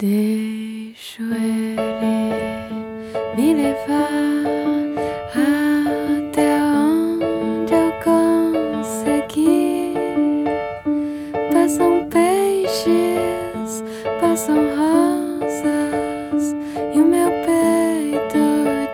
Deixo ele me levar até onde eu conseguir. Passam peixes, passam rosas e o meu peito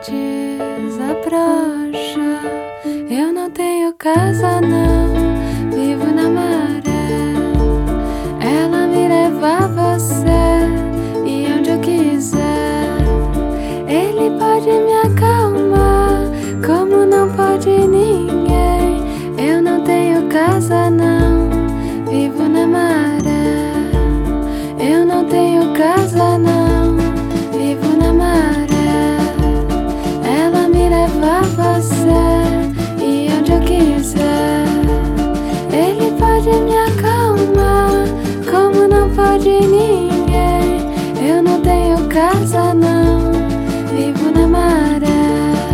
desabrocha. Eu não tenho casa, não, vivo na maré. Ela me leva a você e onde eu quiser. Ele pode me acalmar como não pode ninguém. Eu não tenho casa, não, vivo na maré. Eu não tenho casa, não, vivo na maré. Ela me leva a você e onde eu quiser. Ele pode me acalmar como não pode ninguém. Eu não tenho casa, não, vivo na maré.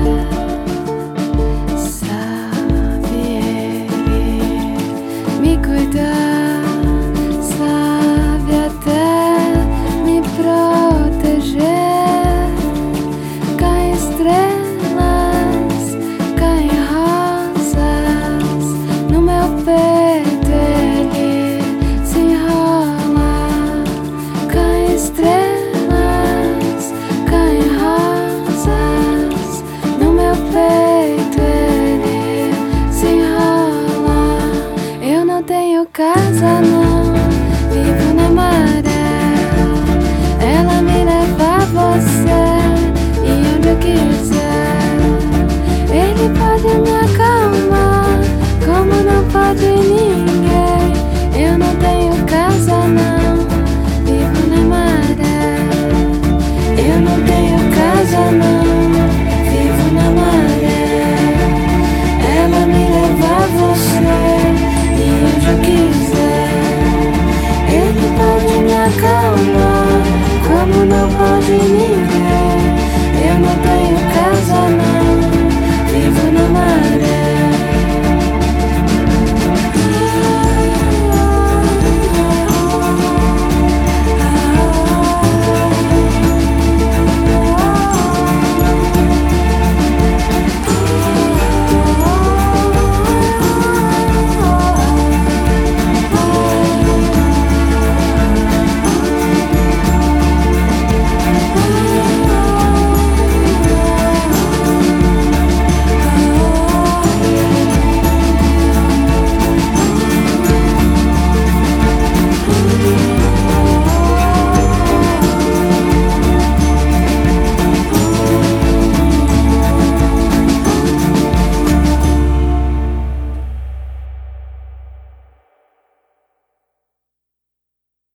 Sabe ele me cuidar, sabe até me proteger. Caem estrelas, caem rosas no meu peito, ele se enrola. Caem estrelas, caem rosas no meu peito, ele se enrola. Eu não tenho casa, não, vivo na maré. Ela me leva a você e onde eu quiser. Ele pode me acalmar como não pode ninguém. Eu não tenho casa, não, vivo na maré. Eu não tenho casa, não, vivo na maré. Ela me leva a você e onde eu quiser. Ele pode me acalmar como não pode ninguém.